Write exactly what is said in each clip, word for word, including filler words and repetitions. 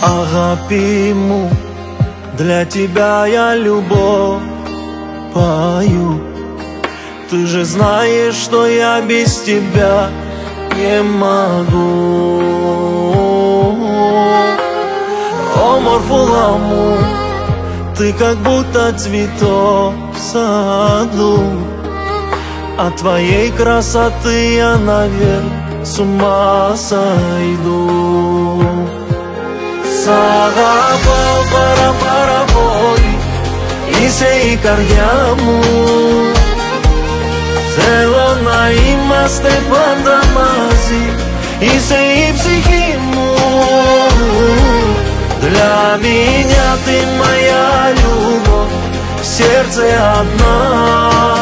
Агапиму, для тебя я любовь пою. Ты же знаешь, что я без тебя не могу. О, Морфуламу, ты как будто цветок в саду. От твоей красоты я, наверное, с ума сойду. Сагапал пара-парабой, Исей карьяму, Зелона има Степан Дамази, Исей психиму. Для меня ты моя любовь, в сердце одна.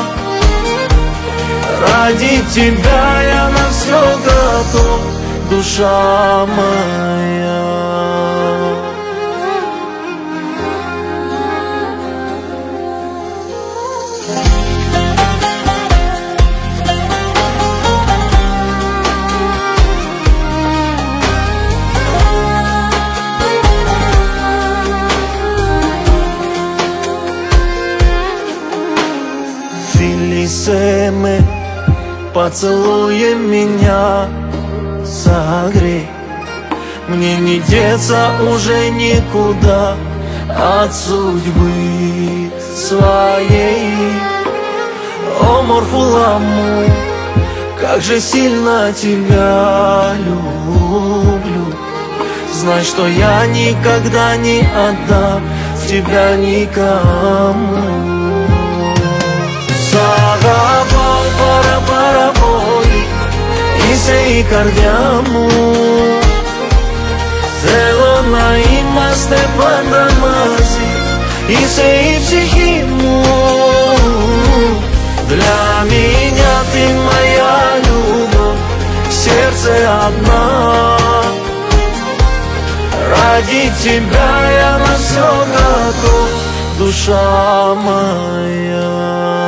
Ради тебя я на все готов, душа моя. Филисеме, поцелуем меня, согрей. Мне не деться уже никуда от судьбы своей. О, Морфуламу, как же сильно тебя люблю. Знай, что я никогда не отдам тебя никому. Сагапал пара-парабой, Исей карьяму, Зелона има Степан Дамази, Исей психиму. Для меня ты моя любовь, в сердце одна. Ради тебя я на все готов, душа моя.